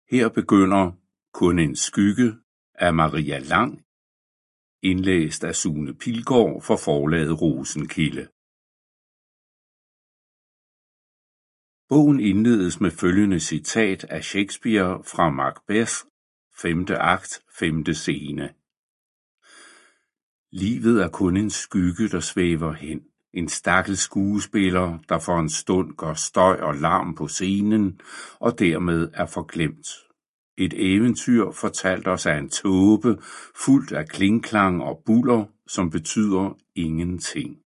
Her begynder Kun en skygge af Maria Lang, indlæst af Sune Pilgaard for forlaget Rosenkilde. Bogen indledes med følgende citat af Shakespeare fra Macbeth, 5. akt, 5. scene. Livet er kun en skygge, der svæver hen. En stakkels skuespiller, der for en stund gør støj og larm på scenen, og dermed er forglemt. Et eventyr fortalt os af en tåbe, fuldt af klingklang og buller, som betyder ingenting.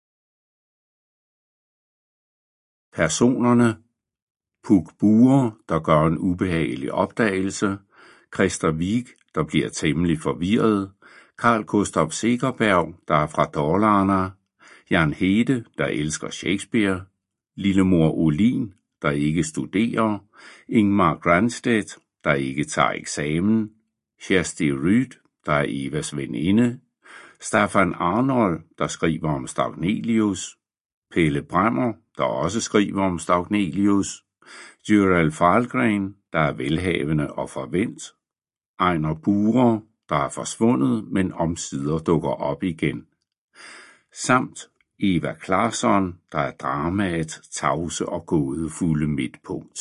Personerne: Puk Bure, der gør en ubehagelig opdagelse, Christer Wig, der bliver temmelig forvirret, Carl Gustaf Segerberg, der er fra Dalarna, Jan Hede, der elsker Shakespeare, Lillemor Olin, der ikke studerer, Ingmar Granstedt, der ikke tager eksamen, Kjersti Ryd, der er Evas veninde, Staffan Arnold, der skriver om Stagnelius, Pelle Bræmmer, der også skriver om Stagnelius, Jurel Fahlgren, der er velhavende og forvendt, Ejner Bure, der er forsvundet, men omsider dukker op igen, samt Eva Claesson, der er dramaet tavse og gådefulde midtpunkt.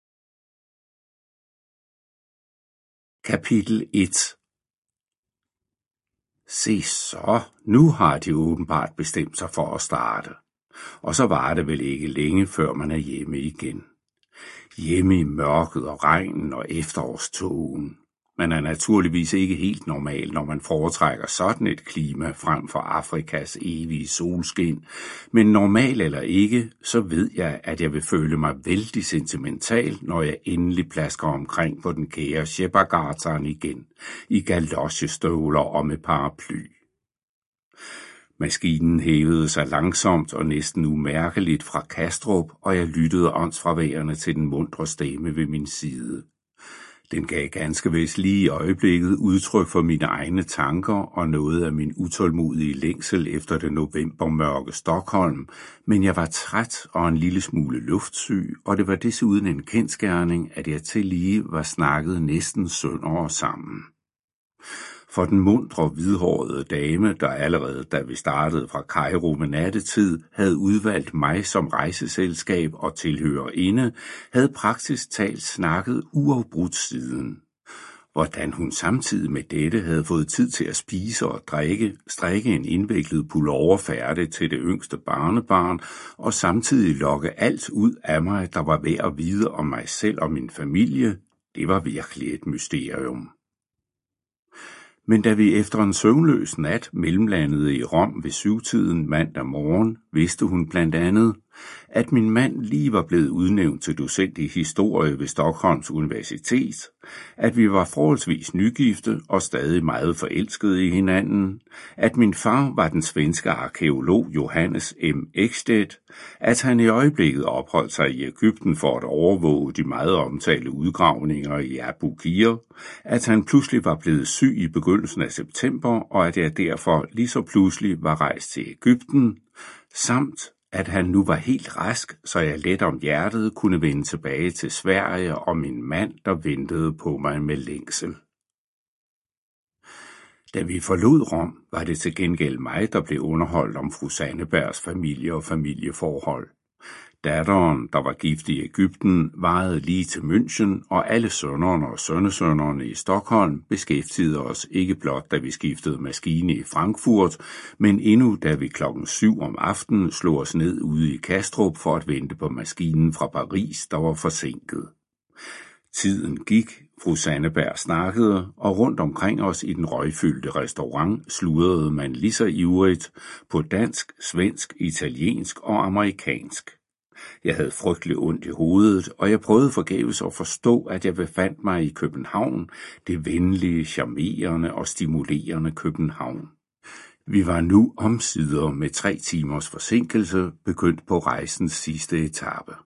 Kapitel 1. Se så, nu har de åbenbart bestemt sig for at starte. Og så var det vel ikke længe, før man er hjemme igen. Hjemme i mørket og regnen og efterårstogen. Man er naturligvis ikke helt normal, når man foretrækker sådan et klima frem for Afrikas evige solskin, men normal eller ikke, så ved jeg, at jeg vil føle mig vældig sentimental, når jeg endelig plasker omkring på den kære Shepagatan igen, i galochestøvler og med paraply. Maskinen hævede sig langsomt og næsten umærkeligt fra Kastrup, og jeg lyttede åndsfraværende til den muntre stemme ved min side. Den gav ganske vist lige i øjeblikket udtryk for mine egne tanker og noget af min utålmodige længsel efter det novembermørke Stockholm, men jeg var træt og en lille smule luftsyg, og det var desuden en kendsgerning, at jeg tillige var snakket næsten sønder sammen. For den muntre, hvidhårede dame, der allerede da vi startede fra Kairo med nattetid, havde udvalgt mig som rejseselskab og tilhørerinde, havde praktisk talt snakket uafbrudt siden. Hvordan hun samtidig med dette havde fået tid til at spise og drikke, strikke en indviklet pullover færdig til det yngste barnebarn, og samtidig lokke alt ud af mig, der var værd at vide om mig selv og min familie, det var virkelig et mysterium. Men da vi efter en søvnløs nat mellemlandede i Rom ved 7-tiden mandag morgen, vidste hun blandt andet, at min mand lige var blevet udnævnt til docent i historie ved Stockholms Universitet, at vi var forholdsvis nygifte og stadig meget forelskede i hinanden, at min far var den svenske arkæolog Johannes M. Ekstedt, at han i øjeblikket opholdt sig i Egypten for at overvåge de meget omtalte udgravninger i Abu Qir, at han pludselig var blevet syg i begyndelsen af september, og at jeg derfor lige så pludselig var rejst til Egypten, samt at han nu var helt rask, så jeg let om hjertet kunne vende tilbage til Sverige og min mand, der ventede på mig med længsel. Da vi forlod Rom, var det til gengæld mig, der blev underholdt om fru Sannebergs familie og familieforhold. Datteren, der var gift i Egypten, varede lige til München, og alle sønnerne og sønnesønnerne i Stockholm beskæftigede os ikke blot, da vi skiftede maskine i Frankfurt, men endnu da vi 7:00 om aftenen slog os ned ude i Kastrup for at vente på maskinen fra Paris, der var forsinket. Tiden gik, fru Sanneberg snakkede, og rundt omkring os i den røgfyldte restaurant sludrede man lige så ivrigt på dansk, svensk, italiensk og amerikansk. Jeg havde frygtelig ondt i hovedet, og jeg prøvede forgæves at forstå, at jeg befandt mig i København, det venlige, charmerende og stimulerende København. Vi var nu omsider med 3 timers forsinkelse begyndt på rejsens sidste etape.